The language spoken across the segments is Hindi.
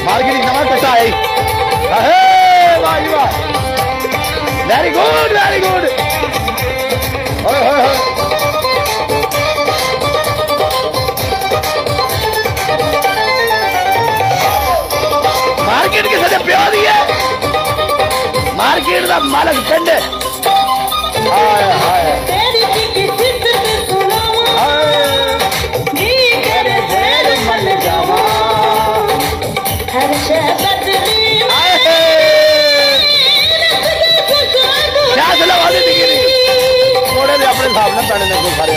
मार्केटिंग नमक कसा है अहे वाह वाह वेरी गुड वेरी गुड ओए होए होए मार्केट के साथ प्यार दिए मार्केट का मालक पिंड हाय हाय क्या चला वाली दिखी थोड़े भी अपने हिसाब ना पहने को सारे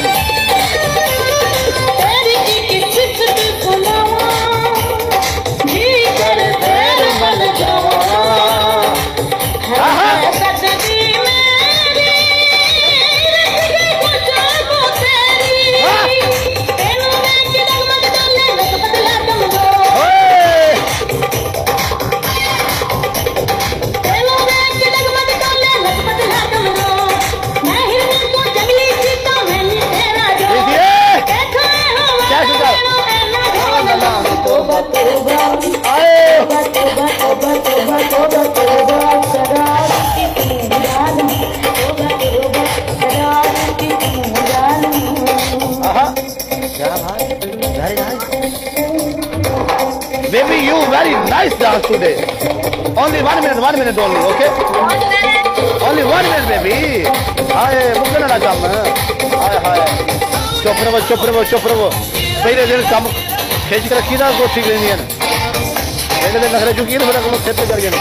Baby, you very nice dance today. Only 1 minute only, okay? Only 1 minute, baby. Hi, मुझे ना काम है. Hi. चुप रहो. पहले दिन काम खींच कर रखी ना तो ठीक नहीं है. पहले दिन नखरे चुकी है ना फिर हम खेत पे कर गए.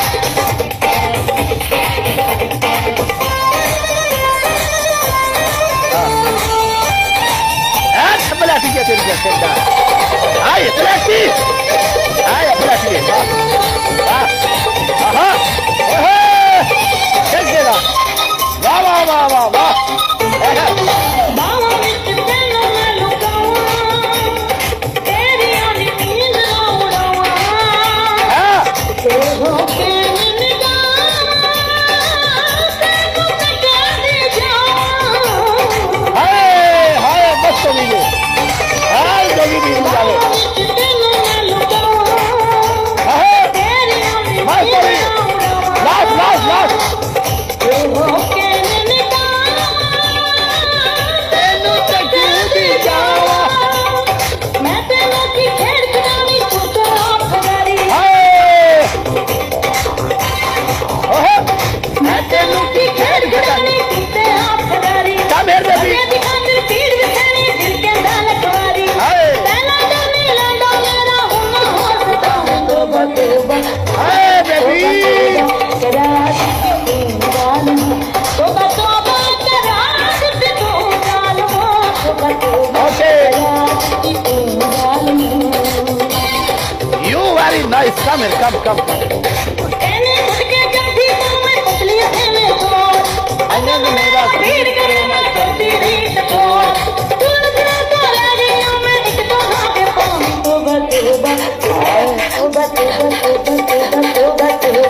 बड़ा ठीक है तेरी जैसे आए प्लास्टी देगा वाह Nice, come here, come.